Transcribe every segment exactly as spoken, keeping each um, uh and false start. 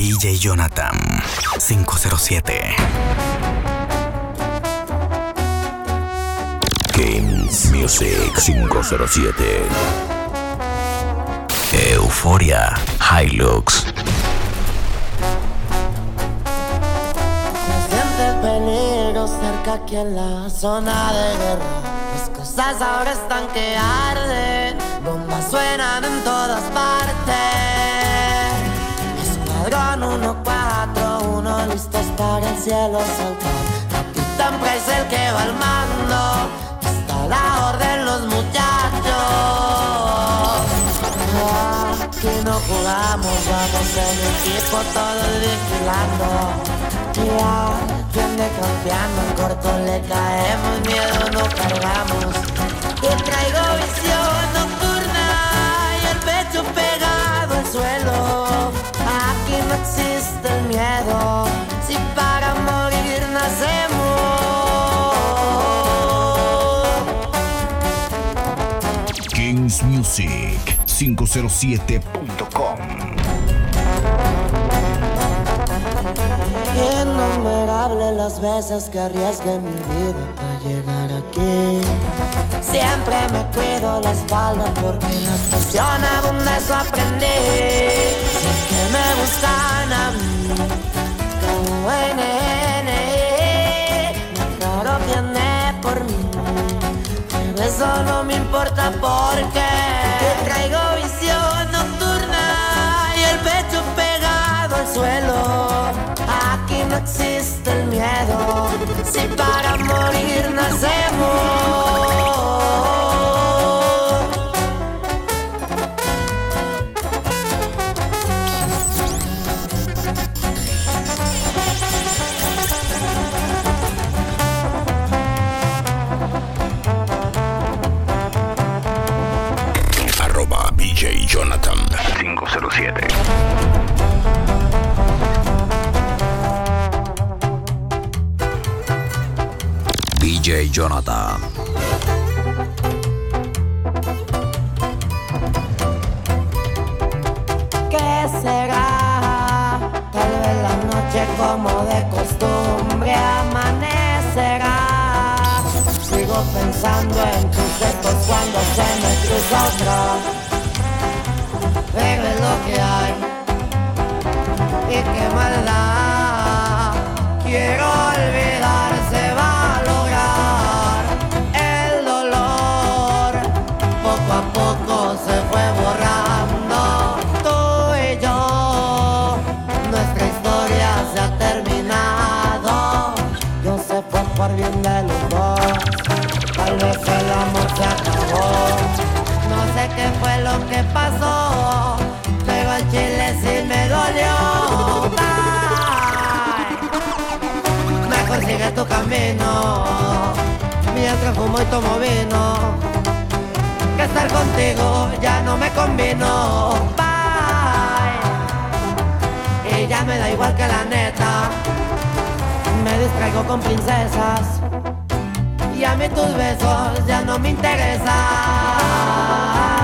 D J Jonathan cinco cero siete. Games Music cinco cero siete. Euforia Hilux. Se siente el peligro cerca aquí en la zona de guerra. Las cosas ahora están que arden. Bombas suenan en todas partes. Escuadrón uno cuatro uno listos para el cielo saltar. Capitán Price el que va al mando. Está la orden los muchachos. Aquí no jugamos, vamos en equipo, todos vigilando. Ya, viene confiando, en corto le caemos, miedo no cargamos. Y traigo visión nocturna y el pecho pegado al suelo. Aquí no existe el miedo, si para morir nacemos. Games Music cinco cero siete punto com. Innumerable las veces que arriesgué mi vida para llegar aquí. Siempre me cuido la espalda porque la presión abunda, eso aprendí. Si es que me buscan a mí, como N N I, mi caro viene por mí. Pero eso no me importa porque traigo visión nocturna y el pecho pegado al suelo. Aquí no existe el miedo, si para morir nacemos. Arroba D J Jonathan cinco cero siete. D J Jonathan. ¿Qué será? Tal vez la noche como de costumbre amanecerá. Sigo pensando en tus gestos cuando se me cruza otra. Pero es lo que hay. Y qué maldad. Quiero olvidar, se va a lograr. El dolor poco a poco se fue borrando. Tú y yo, nuestra historia se ha terminado. Yo sé fue por bien de los dos. Tal vez el amor se acabó. No sé qué fue lo que pasó, pero el chile sí me dolió. Ay, mejor sigue tu camino, mientras fumo y tomo vino, que estar contigo ya no me convino. Bye. Y ya me da igual que la neta, me distraigo con princesas. Y a mí tus besos ya no me interesan.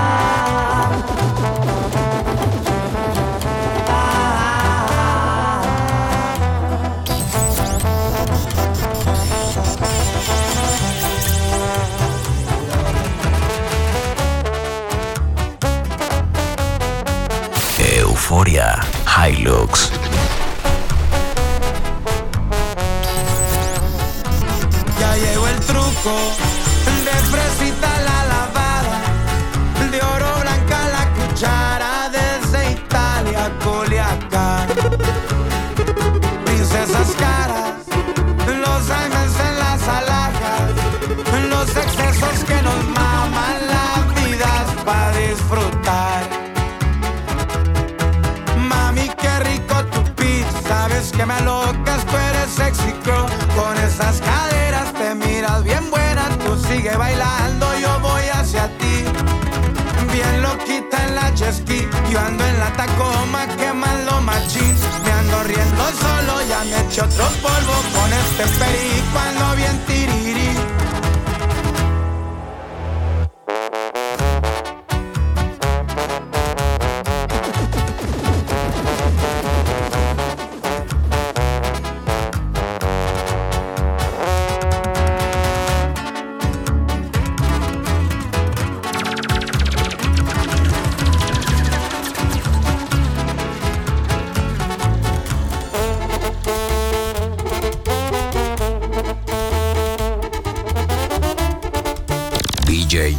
Euforia Hilux. Ya llegó el truco de fresita la lavada, de oro blanca la cuchara, desde Italia Culiacán. Princesas caras, los ángeles en las alhajas, los excesos que nos maman, la vida es pa' disfrutar. Mami, qué rico tu pitch, sabes que me alocas, tú eres sexy girl, con esas caderas te miras bien buena, tú sigue bailando, yo voy hacia ti. Bien loquita en la jet ski, yo ando en la Tacoma quemando machín. Me ando riendo solo, ya me eché otro polvo con este perico, ando bien tirirí.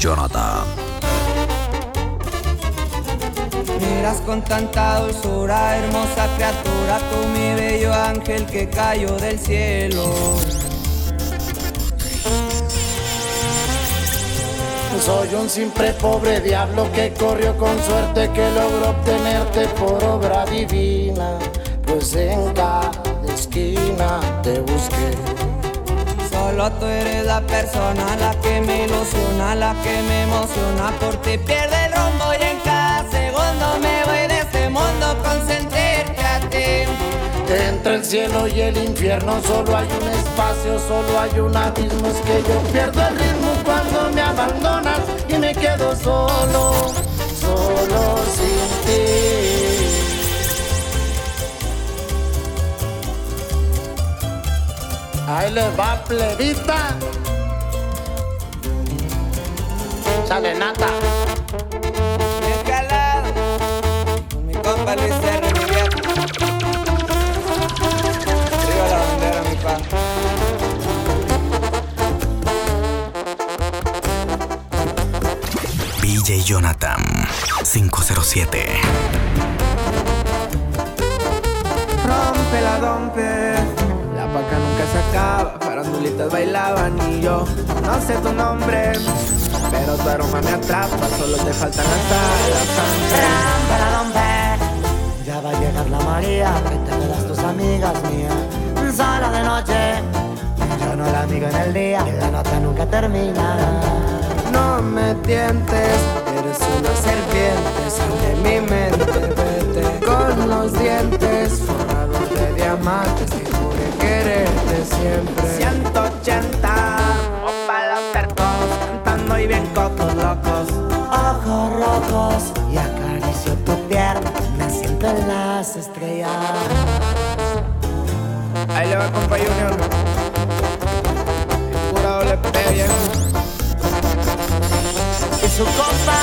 Jonathan. Miras con tanta dulzura, hermosa criatura, tú mi bello ángel que cayó del cielo. Soy un simple pobre diablo que corrió con suerte, que logró obtenerte por obra divina, pues en cada esquina te busqué. Solo tú eres la persona, la que me ilusiona, la que me emociona. Por ti pierde el rumbo y en cada segundo me voy de este mundo con sentirte a ti. Entre el cielo y el infierno solo hay un espacio, solo hay un abismo. Es que yo pierdo el ritmo cuando me abandonas y me quedo solo, solo sin ti. Ahí les va, plebita. Sale nata. Bien calado, con mi compa Luis R. mi viejo. Arriba la bandera, mi pa. D J Jonathan cinco cero siete. Rompe la dompe, la paca nunca se acaba, farandulitas bailaban y yo no sé tu nombre, pero tu aroma me atrapa, solo te faltan las alas. Rompe la dompe, ya va a llegar la María, que te verás tus amigas mías. Sola de noche, yo no la amigo en el día, y la nota nunca termina. No me tientes, eres una serpiente, sal de mi mente, vete con los dientes forrados de diamantes y juré quererte siempre. ciento ochenta, opa los tercos, cantando y bien cocos locos. Ojos rojos y acaricio tu pierna, me siento en las estrellas. Ahí le va compa Junior, pura doble P, viejo. Y su compa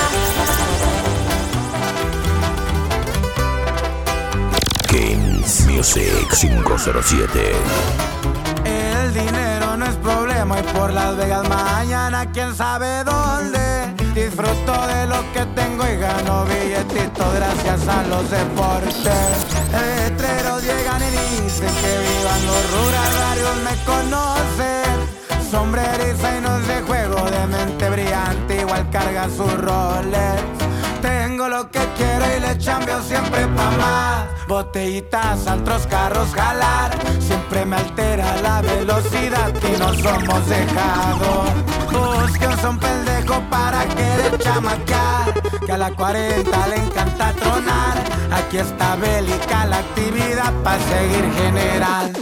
Kings Music cinco cero siete. El dinero no es problema y por Las Vegas mañana quién sabe dónde. Disfruto de lo que tengo y gano billetito gracias a los deportes. Letreros llegan y dicen que vivan los ruralarios, me conocen. Sombreriza y no es de juego, de mente brillante, igual carga sus roles. Tengo lo que quiero y le chambeo siempre pa' más. Botellitas, antros, carros, jalar. Siempre me altera la velocidad y no somos dejados. Busque un son pendejo para querer chamacar, que a la cuarenta le encanta tronar. Aquí está bélica la actividad pa' seguir general.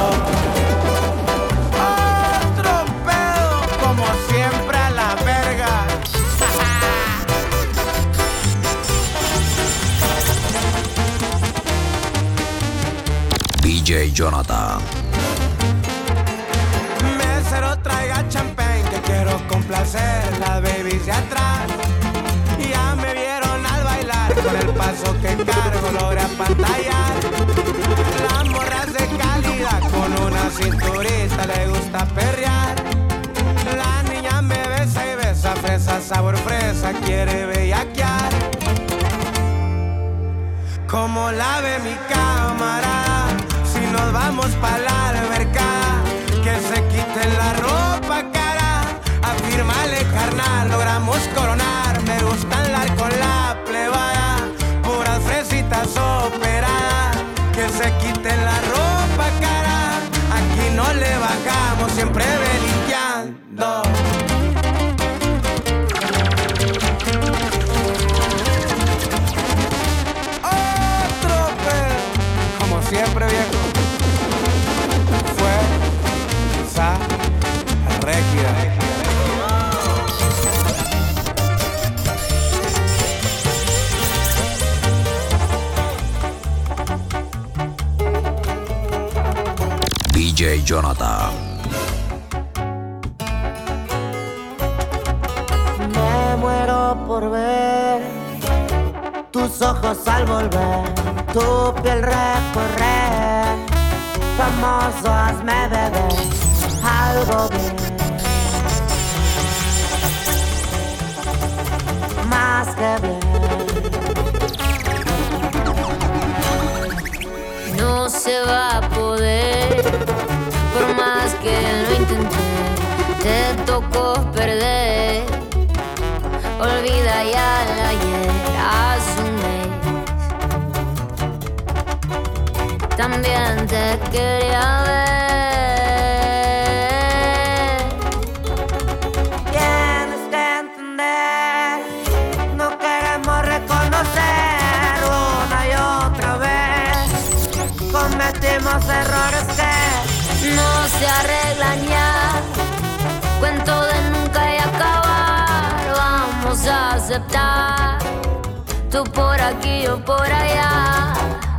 Otro pedo, como siempre a la verga. D J Jonathan. Mesero, traiga champagne que quiero complacer las babies de atrás. Ya me vieron al bailar, con el paso que cargo logré apantallar. Las morras de calidad, con una cinturita le gusta perrear. La niña me besa y besa, fresa, sabor fresa, quiere bellaquear. Como la ve mi cámara, si nos vamos pa' la alberca, que se quiten la ropa cara, afírmale carnal, logramos coronar. Me gusta andar con la plebada, puras fresitas operadas, que se quiten la ropa cara, aquí no le bajamos, siempre belinqueando. Siempre viejo, fue esa regia. D J Jonathan. me muero por ver tus ojos al volver, tu piel recorrer. Famoso, hazme beber algo bien. esté bien. No se va a poder, por más que lo intenté, te tocó perder. Olvida ya el ayer, asume. También te quería ver. Tienes que entender, no queremos reconocer una y otra vez. Cometimos errores que No se arreglan ya, cuento de nunca y acabar. Vamos a aceptar, tú por aquí, yo por allá.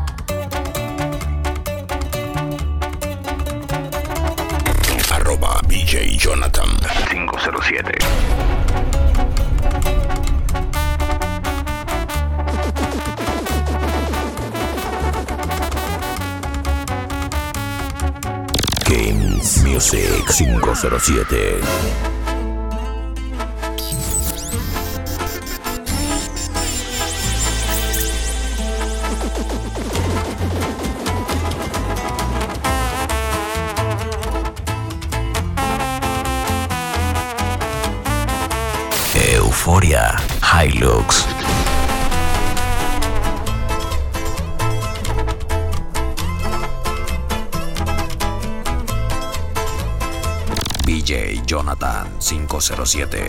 Arroba D J Jonathan cinco cero siete. Games Music cinco cero siete. Euforia Hilux. D J Jonathan cinco cero siete.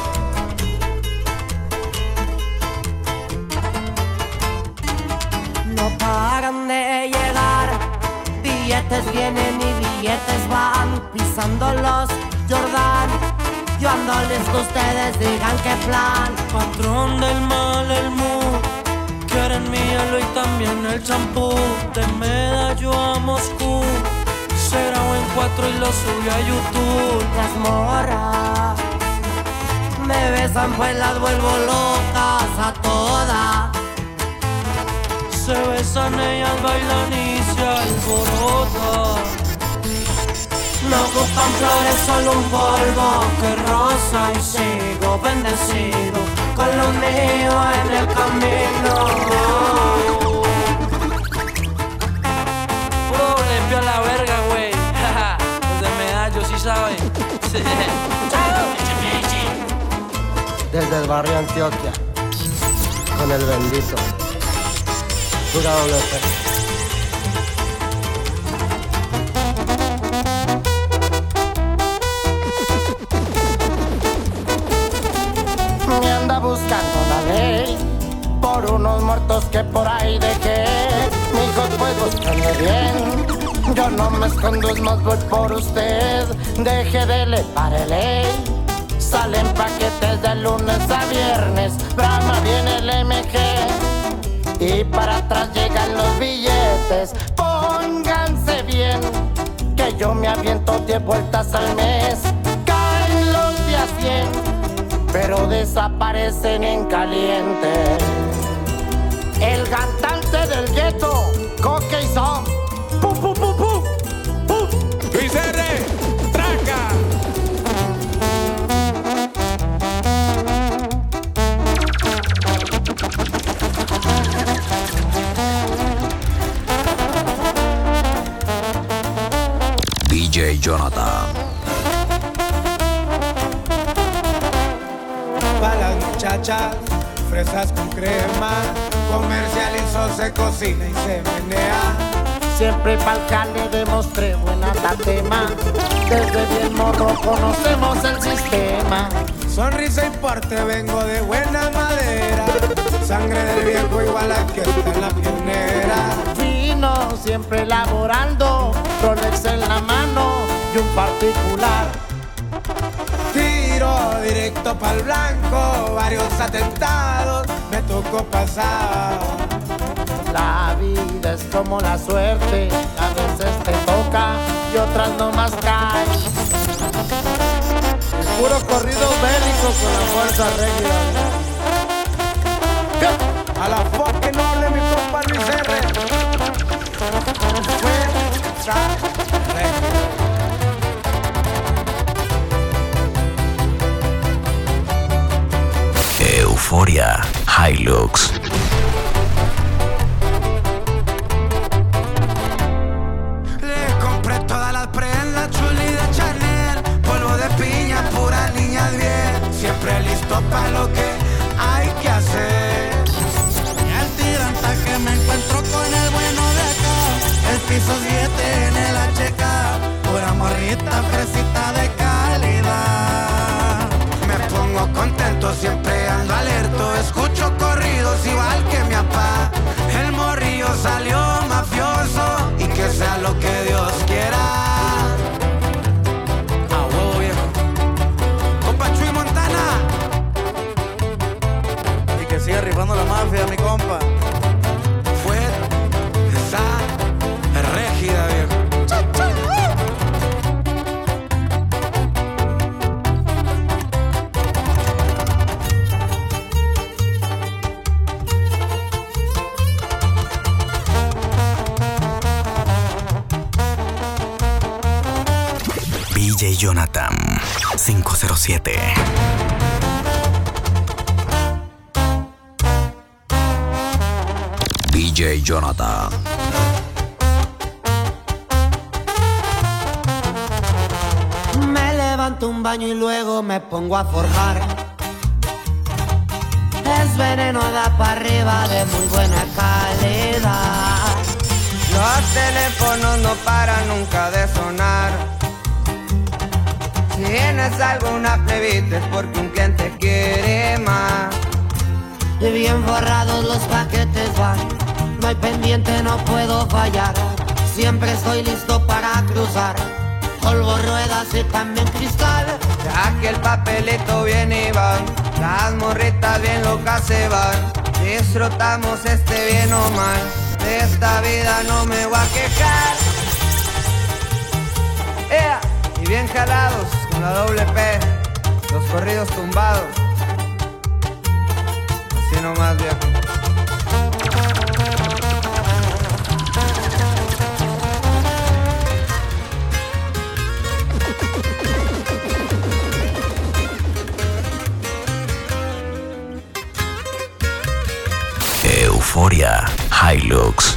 no paran de llegar. Billetes vienen y billetes van, pisando los Jordan. Yo ando listo, ustedes digan qué plan. Patrón del mal, el mood. Quieren mi hielo y también el champú. De Medallo a Moscú. Será en cuatro y lo subí a YouTube. Las morras me besan pues las vuelvo locas a todas. Se besan, ellas bailan y se alborotan. No ocupan flores, solo un polvo Que rosa y sigo bendecido con lo mío en el camino. Puro limpio a la verga, güey. Los de Medallo sí saben. Desde el barrio Antioquia, con el bendito Pura doble P. Me anda buscando la ley por unos muertos que por ahí dejé. Mijos, pues buscando bien, yo no me escondo, es más voy por usted. Deje de le parele. Salen paquetes de lunes a viernes, Brahma viene el M G y para atrás llegan los billetes. Pónganse bien, que yo me aviento diez vueltas al mes. Caen los días cien, pero desaparecen en caliente. El cantante del gueto, Coque y Son. ¡Pum, pum, pum, pum! ¡Pum! Luis R. Traca. D J Jonathan. Para las muchachas, fresas con crema, comercializó, se cocina y se menea. Siempre pa'l jale demostré buena tatema. Desde bien morro conocemos el sistema. Sonrisa y porte, vengo de buena madera. Sangre del viejo igual a que está en la pionera. Fino, siempre laborando, Rolex en la mano y un particular. Tiro directo pa'l blanco, varios atentados me tocó pasar. La vida es como la suerte, a veces te toca y otras no más caen. El puro corrido bélico con la fuerza rígida. A la fucking noble mi compa Luis R. Fuerza rígida. Euforia Hilux. Le compré todas las prendas chuli de Chanel, polvo de piña, pura niña bien, siempre listo para lo que hay que hacer. Y al tiranta que me encuentro con el bueno de acá, el piso siete en el H K, pura morrita, fresita de calidad. Me pongo contento, siempre ando alerto, escucho corridos igual que mi papá. El morrillo salió mafioso y que sea lo que Dios quiera. A huevo viejo, compa Chuy Montana. Y que siga rifando la mafia, mi compa. Fue esa régida viejo. D J Jonathan cinco cero siete. D J Jonathan. Me levanto un baño y luego me pongo a forjar. Es veneno, da para arriba de muy buena calidad. Los teléfonos no paran nunca de sonar. Si tienes alguna plebita es porque un cliente quiere más. Y bien forrados los paquetes van, no hay pendiente, no puedo fallar. Siempre estoy listo para cruzar, polvo, ruedas y también cristal. Ya que el papelito viene y va, las morritas bien locas se van. Disfrutamos este bien o mal, de esta vida no me voy a quejar. ¡Ea! Y bien jalados con la doble P, los corridos tumbados. Así nomás, viejo. Euforia Hilux.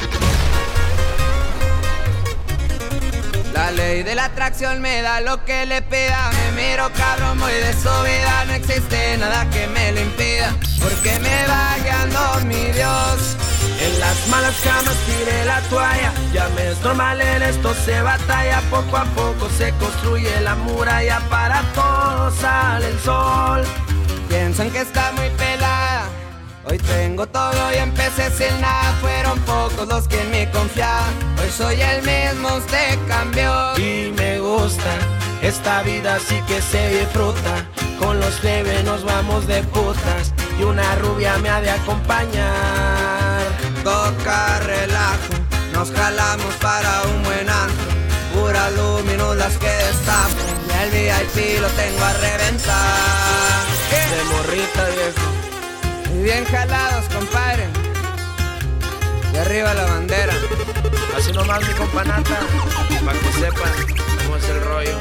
La ley de la atracción me da lo que le pida. Me miro cabrón, muy de su vida. No existe nada que me lo impida, porque me va guiando mi Dios. En las malas camas tiré la toalla. Ya me es normal, en esto se batalla. Poco a poco se construye la muralla. Para todos sale el sol. Piensan que está muy pelada. Hoy tengo todo y empecé sin nada. Fueron pocos los que me confiaban. Hoy soy el mismo, usted cambió. Y me gusta, esta vida sí que se disfruta. Con los plebes nos vamos de putas y una rubia me ha de acompañar. Toca relajo, nos jalamos para un buen antro. Pura luminos las que destapo, y el V I P lo tengo a reventar. ¿Qué? De morrita viejo. Y bien jalados, compadre. Y arriba la bandera. Así nomás mi companata, para que sepan cómo es el rollo.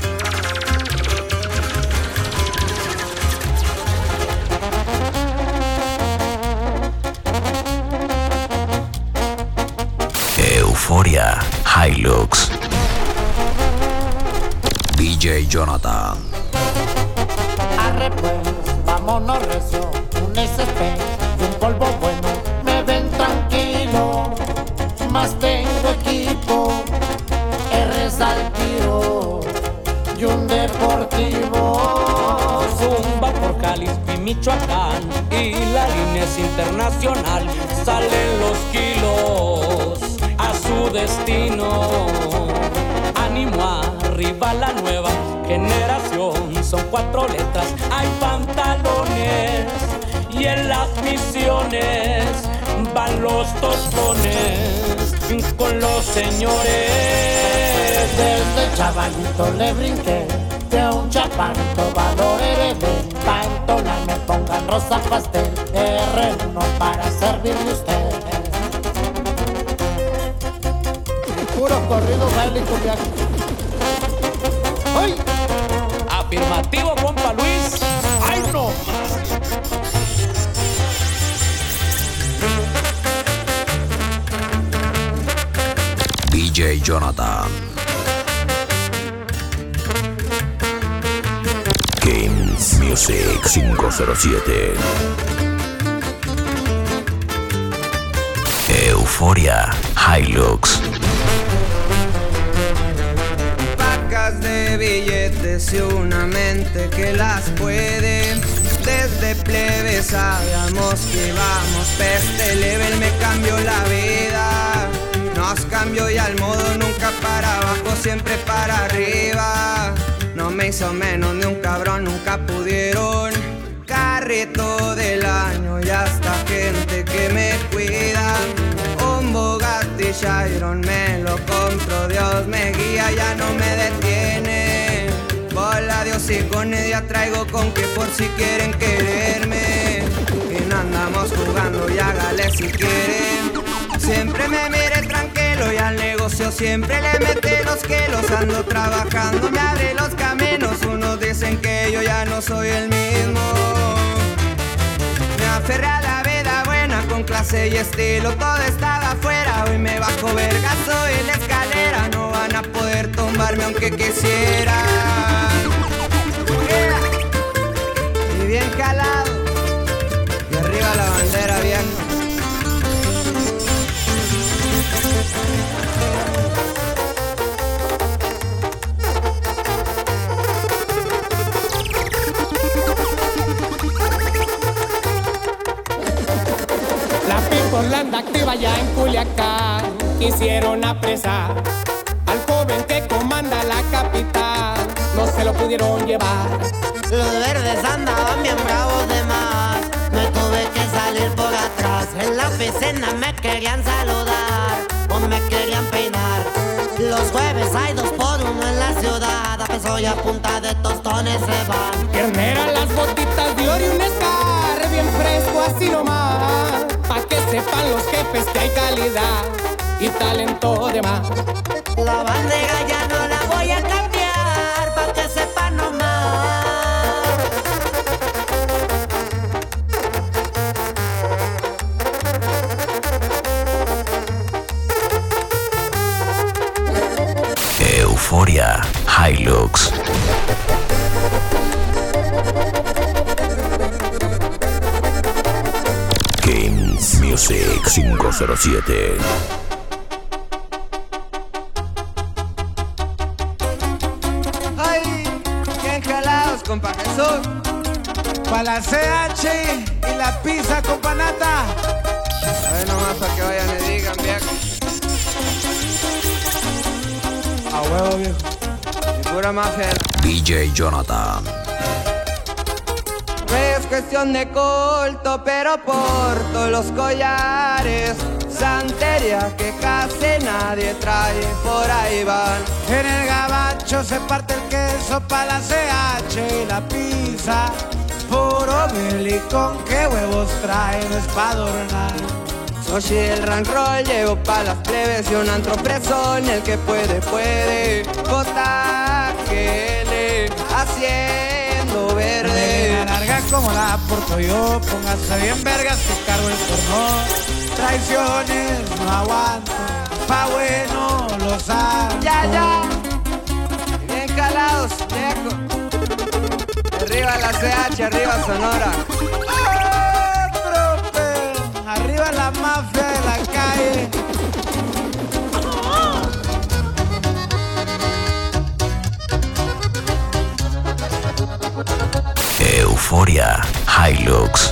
Euforia Hilux. D J Jonathan. Arre pues, vámonos recio, un S P y un polvo bueno, me ven tranquilo, más tengo equipo, R al tiro y un deportivo. Zumba por Jalisco, Michoacán, y la línea es internacional, salen los kilos a su destino. Ánimo arriba la nueva generación, son cuatro letras, hay pantalones y en las misiones van los tostones con los señores. Desde chavalito le brinqué, de un chaparrito valor heredé, pa' entonar me pongan rosa pastel, R uno para servirle usted. Puro corrido bélico viaje. ¡Ay! Afirmativo, compa Luis. ¡Ay, no! J Jonathan. Kings Music cinco cero siete. Euforia Hilux. Pacas de billetes y una mente que las puede. Desde plebe sabíamos que íbamos peste level, me cambió la vida. Nos cambió y al modo nunca para abajo, siempre para arriba. No me hizo menos ni un cabrón, nunca pudieron. Carrito del año y hasta gente que me cuida. Un Bugatti Chiron me lo compro, Dios me guía, ya no me detiene. Bola Dios y con ella traigo con que por si quieren quererme. Y no andamos jugando y hágale si quieren. Siempre me mire tranquilo y al negocio siempre le mete los kilos. Ando trabajando, me abre los caminos. Unos dicen que yo ya no soy el mismo. Me aferré a la vida buena con clase y estilo. Todo estaba afuera, hoy me bajo vergazo en la escalera. No van a poder tumbarme aunque quisieran. Yeah. Y bien calado. Y arriba la bandera vieja. Orlando activa ya en Culiacán. Quisieron apresar al joven que comanda la capital. No se lo pudieron llevar. Los verdes andaban bien bravos de más. Me tuve que salir por atrás. En la oficina me querían saludar o me querían peinar. Los jueves hay dos por uno en la ciudad. A peso y a punta de tostones se van. Ternera, las botitas de oro y un escar bien fresco así nomás. Pa' que sepan los jefes que hay calidad y talento de más. La bandera ya no la voy a cambiar, pa' que sepan nomás. Euforia Hilux. Kings Music cinco cero siete. Ay, qué jalados, compa Jesús. Pa' la C H y la pizza con panata. A ver nomás pa' que vayan y digan, viejo. A huevo, viejo. Y pura mafia. D J Jonathan. No es cuestión de culto, pero porto los collares. Santería que casi nadie trae, por ahí van. En el gabacho se parte el queso pa' la C H y la pizza. Puro belicón, ¿qué huevos trae? No es pa' adornar. Sochi el rank roll, llevo pa' las plebes y un antro presón. El que puede, puede. J G L haciendo verde. La larga como la porto yo. Póngase bien vergas que cargo el porno. Traiciones no aguanto. Pa' bueno los hago. Ya, ya. Bien calados, viejo. Arriba la C H, arriba Sonora. Otro pedo. Arriba la mafia de la calle. Euforia Hilux.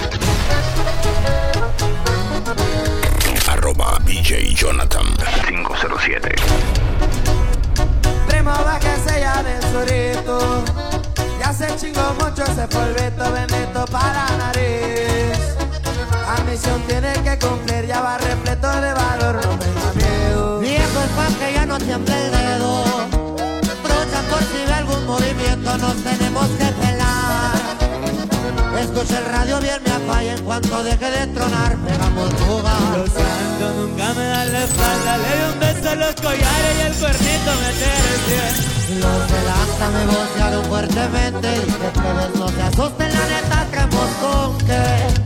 Arroba D J Jonathan cinco cero siete. Primo, bájese ya del surito. Ya se chingó mucho ese polvito bendito para la nariz. La misión tiene que cumplir, ya va repleto de valor, no me da miedo. Viejo es pa' que ya no tiemble el dedo. Trucha por si ve algún movimiento, nos tenemos que pelar. Escucha el radio bien, me apaga en cuanto deje de tronar, pegamos fuga. Los santos nunca me dan la espalda, le doy un beso a los collares y el cuernito meter el pie. Los del asta me vocearon fuertemente. Dije, plebes, no se asusten, la neta creemos con que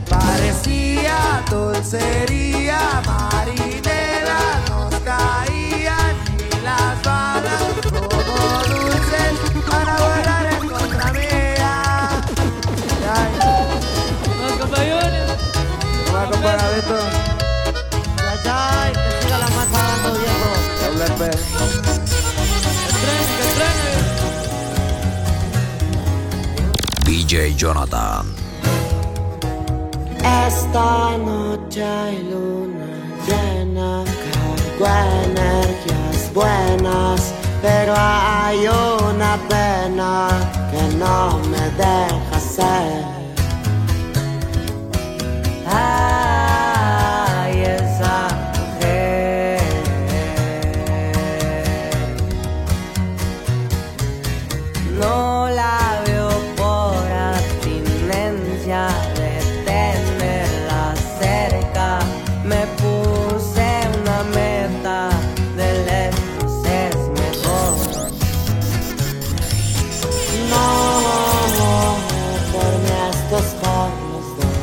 parecía dulcería, marinera, nos caían y va, compa Gabito. Ay, que siga la masa dando, viejo. Doble P. D J Jonathan. Esta noche hay luna llena, cargo energías buenas, pero hay una pena que no me deja ser. Ay, esa mujer no la veo por abstinencia de tenerla cerca. Me puse una meta, de lejos es mejor. No, por mí estos por los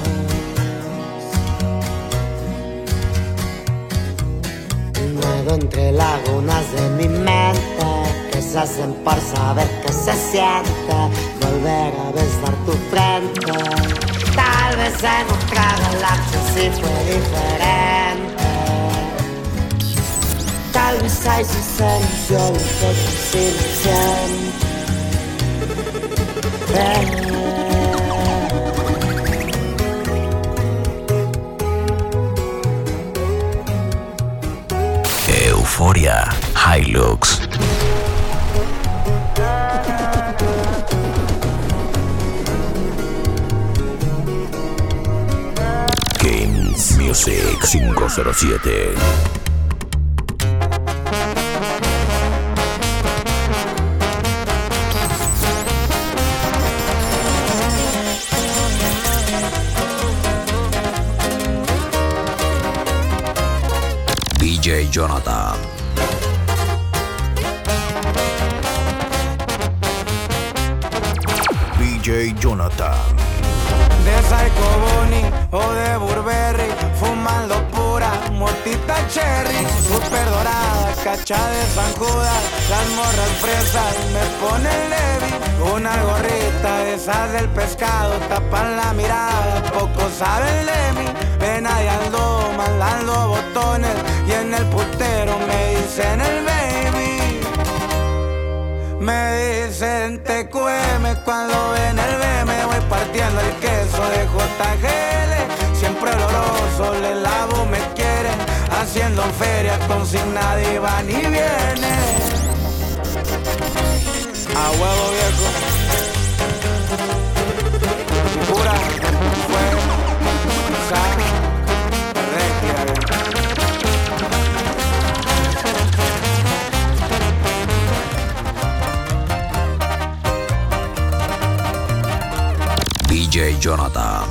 dos. Nuevo entre lagunas de mi mente que se hacen por saber que se siente volver a besar tu frente. Tal vez en otra galaxia sí fue diferente. Tal vez hay sus celos, yo lo que sí lo siento. Euforia Hilux. Kings Music cinco cero siete. D J Jonathan. D J Jonathan. De Psycho Bunny o de Burberry, fumando pura mortita cherry, super dorada, cacha de zancuda, las morras fresas me ponen Levi, una gorrita de esas del pescado, tapan la mirada, poco saben de mí, ven ahí ando mandando botones y en el putero me dicen el baby. Me dicen T Q M cuando ven el B M, voy partiendo el queso de J G L. Siempre oloroso, le lavo, me quieren, haciendo feria con sin nadie va ni viene. A huevo viejo. Pura fuego, sal, regia. D J Jonathan.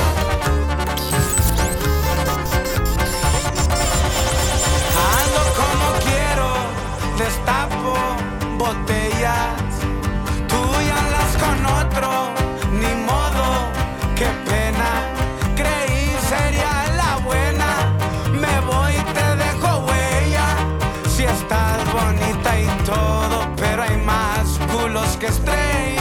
Ando como quiero, destapo botellas, tú ya las con otro, ni modo, qué pena, creí sería la buena, me voy y te dejo huella, si estás bonita y todo, pero hay más culos que estrellas.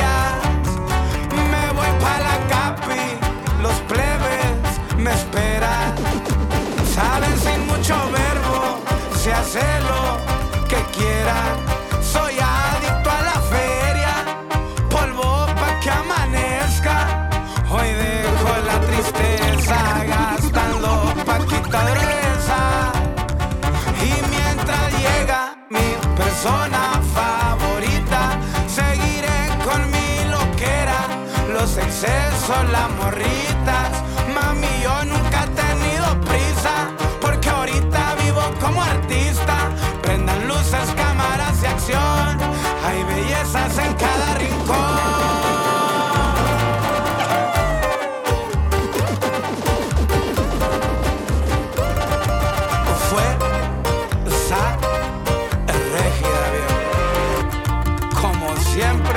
Los plebes me esperan, saben sin mucho verbo, se hace lo que quieran. Soy adicto a la feria, polvo pa' que amanezca. Hoy dejo la tristeza gastando paquita gruesa. Y mientras llega mi persona favorita, seguiré con mi loquera, los excesos, la morritas. Mami, yo nunca he tenido prisa, porque ahorita vivo como artista. Prendan luces, cámaras y acción, hay bellezas en cada rincón. Fue esa regia, como siempre.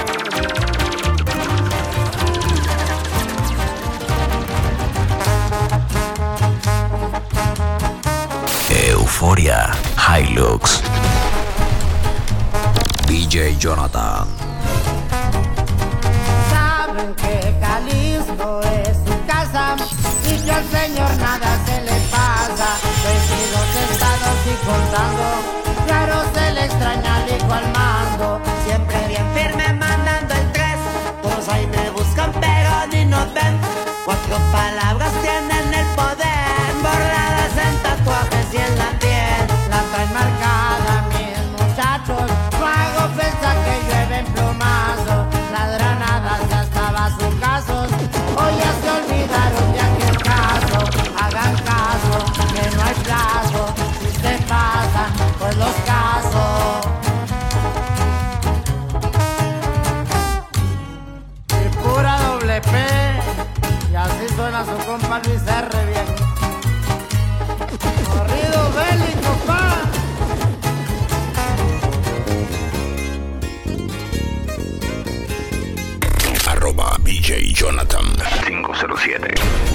Euforia Hilux. D J Jonathan. Saben que Jalisco es su casa y que al señor nada contando. Claro, se le extraña al hijo al mando. Siempre bien firme mandando el tres. Todos ahí me buscan pero ni nos ven. Cuatro palabras tienen el poder, bordadas en tatuajes y en la piel. La traen marcada mis muchachos. No hago pensar que llueven plumazo. Ladronadas ya estaba sus casos. Hoy ya se olvidaron de aquel caso. Hagan caso, que no hay plazo. Si se pasan, pues los casos. Y pura doble P. Y así suena su compa Luis R. bien. Corrido bélico, pa. Arroba D J Jonathan cinco cero siete.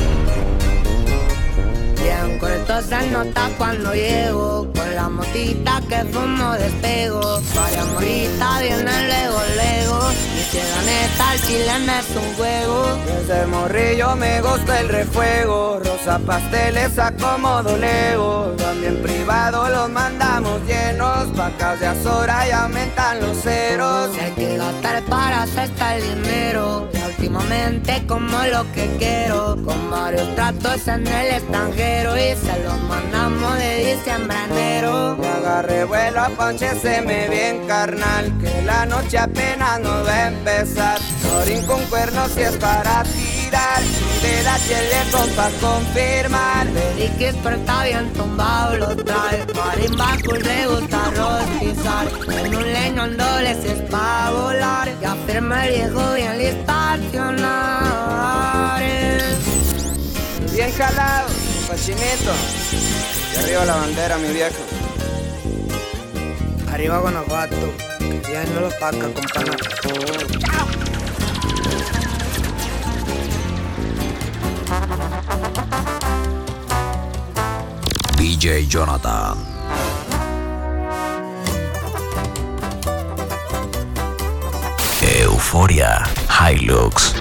Bien corto se nota cuando llego, con la motita que fumo despego. Varias moritas vienen luego, luego. Y si la neta el chile me es un juego. Desde morrillo me gusta el refuego. Rosa pasteles acomodo lego. También privado los mandamos llenos. Vacas de Azora y aumentan los ceros. Si hay que gastar para hacer el dinero. Y últimamente como lo que quiero. Con varios tratos en el extranjero. Y se los mandamos de diciembre a enero. Me agarré vuelo a poncheseme bien carnal. Que la noche apenas nos va a empezar. Florín con cuernos si es para tirar. De la chile pa' confirmar. Periquis pero está bien tumbado lo trae. Marimba cool le gusta rostizar. En un leño en doble si es pa' volar. Ya firme el viejo bien listo a accionar. Bien jalado, Pachinito. Y arriba la bandera, mi viejo. Arriba Guanajuato, que siguen no los paca con pana. D J Jonathan. Euforia Hilux.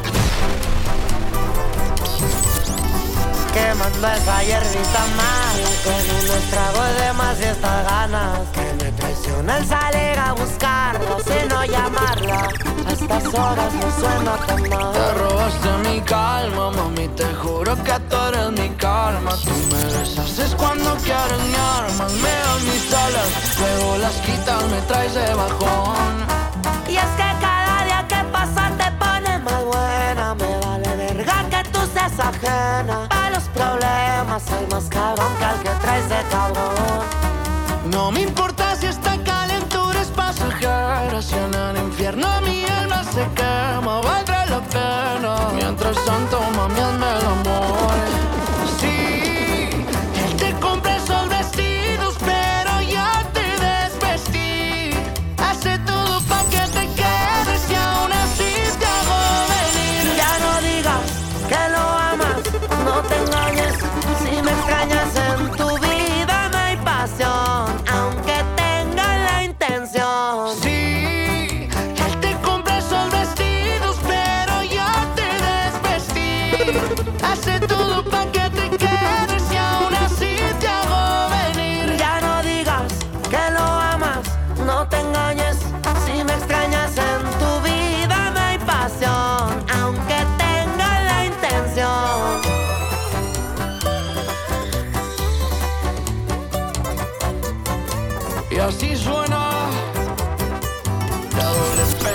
Quemando esa hierbita mala, con unos tragos de más y estas ganas. Que me traicionan salir a buscarla, sino llamarla. A estas horas no suena tan mal. Te robaste mi calma, mami, te juro que tú eres mi karma. Tú me deshaces cuando quieres mi armas. Me das mis alas, luego las quitas, me traes de bajón. Y es que cada día que pasa te pones más buena. Me vale verga que tú seas ajena. Pa' los problemas soy más cabrón que al que traes de cabrón. No me importa si esta calentura es pasajera. Si en el infierno mi alma se quema, valdrá la pena. Mientras tanto, mami, hazme el amor. Sí, él te compra esos vestidos, pero ya te desvestí. Hace todo pa' que te quedes y aún así te hago venir. Ya no digas que lo amas, no te engañes. Si me extrañas en tu vida no hay pasión, aunque tengas la intención. Sí, él te compra esos vestidos, pero ya te desvestí. Hace todo pa' que te quedes y aún así te hago venir. Ya no digas que lo amas, no te engañes. Si me extrañas en tu vida no hay pasión, aunque tengas la intención. Y así suena la doble P.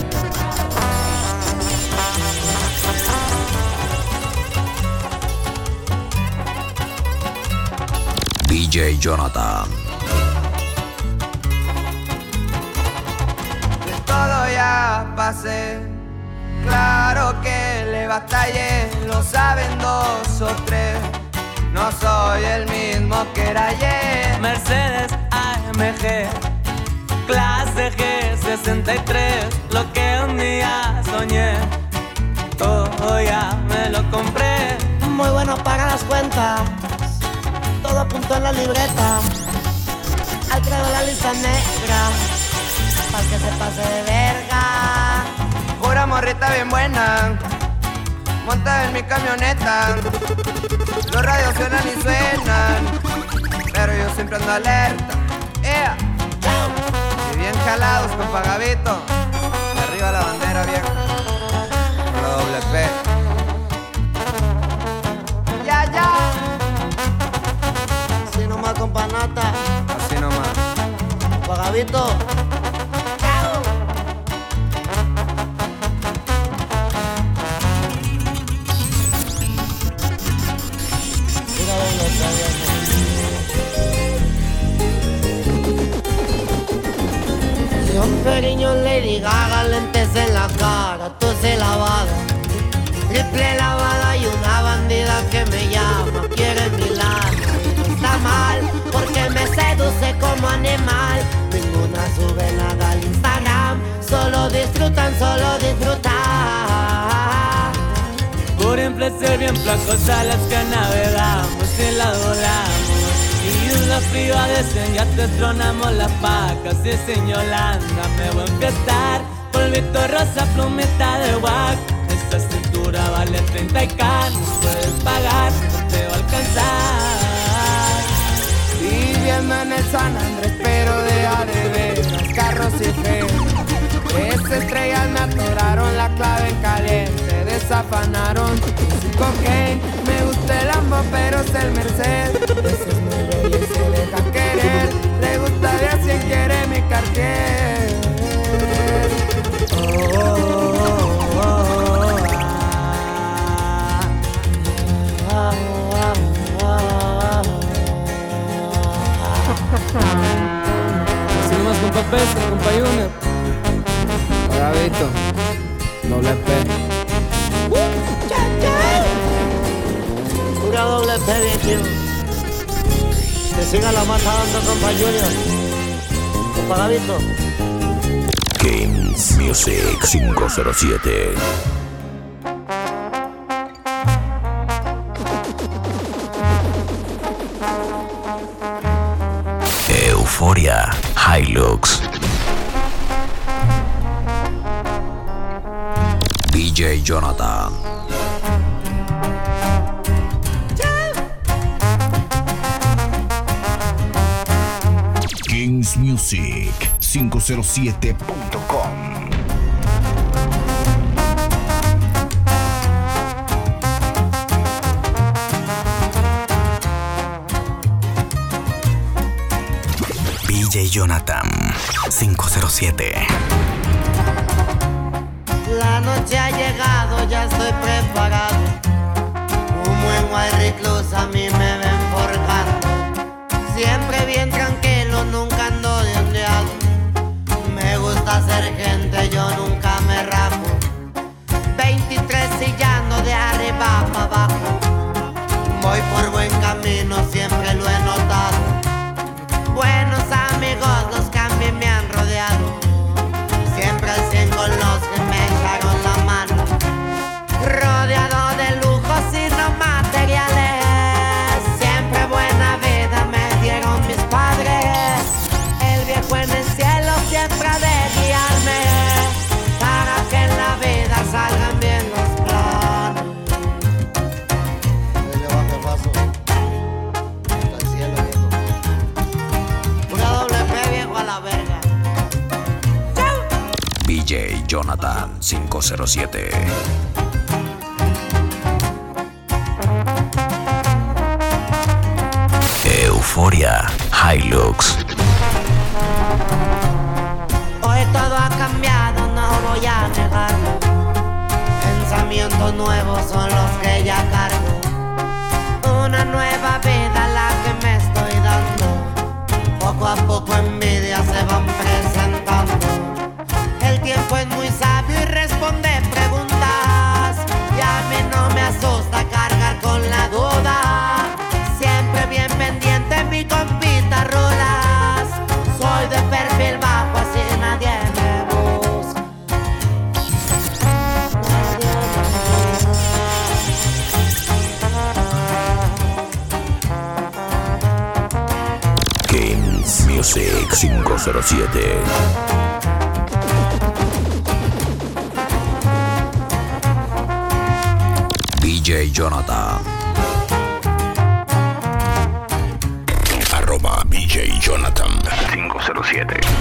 D J Jonathan. De todo ya pasé. Claro que le batallé. Lo saben dos o tres. No soy el mismo que era ayer. Mercedes A M G, clase G sesenta y tres. Lo que un día soñé, todo ya me lo compré. Muy bueno para las cuentas, todo apuntó en la libreta. Al traigo la lista negra, pa' que se pase de verga. Pura morrita bien buena, monta en mi camioneta. Los radios suenan y suenan, pero yo siempre ando alerta. ¡Ea! Y bien jalados, compa Gabito. Arriba la bandera, viejo. Con la doble P. ¡Ya, ya! Así nomás, compa Nata. Así nomás. Compa Gabito. Son Periño, Lady Gaga, lentes en la cara, tose lavada, triple lavada y una bandida que me llama, quiere mi lana. Está mal porque me seduce como animal. Ninguna sube nada al Instagram, solo disfrutan, solo disfrutan. Por influencia bien placosas las que navegamos y la volamos. Y en la fría decen ya te tronamos las vacas. Y sin Yolanda me voy a enfiestar. Polvito rosa, plumita de guac. Esa cintura vale treinta y K. No puedes pagar, no te va a alcanzar. Viviendo en el San Andrés, pero de areveras, carros y fe. Esas estrellas me atoraron la clave en caliente, desafanaron su cocaine. Me gusta el Lambo, pero es el Mercedes. Ese es muy bello y se deja querer. Le gusta de a cien, quiere mi Cartier. Oh, oh, oh, oh, ah, ah, ah, ah. Así nomás, compa Pesca, compa Junior. Gabito, doble P. Pura doble P, bien chido. Que siga la mata dando, compa Junior. Compa Gabito. Kings Music cinco cero siete. Euforia Hilux. D J Jonathan. Kings Music cinco cero siete punto com. D J Jonathan cinco cero siete. La noche ha llegado, ya estoy preparado. Un buen White Recluse a mí me ven forjando. Siempre bien tranquilo, nunca ando de ondeado. Me gusta ser gente, yo nunca me rapo. veintitrés sillando de arriba para abajo. Voy por buen camino, siempre lo he notado. Buenos amigos, los que a mí me han rodeado. Siempre al cien con los que me echaron la mano. Rodeado de lujos y no materiales. Siempre buena vida me dieron mis padres. El viejo en el cielo siempre ha de guiarme, para que en la vida salgan bien los planes. Le bajo el vaso hasta el cielo, viejo. Una doble P, viejo, a la verga. D J Jonathan cinco cero siete. Euforia Hilux. Hoy todo ha cambiado, no voy a negarlo. Pensamientos nuevos son los que ya cargo. Una nueva vida la que me estoy dando. Poco a poco envidias se van presentando. El tiempo es muy sabio y responde preguntas. Y a mí no me asusta cargar con la duda. Siempre bien pendiente mi compita rolas. Soy de perfil bajo, así nadie me busca. Kings Music cinco cero siete. D J Jonathan. Arroba D J siete.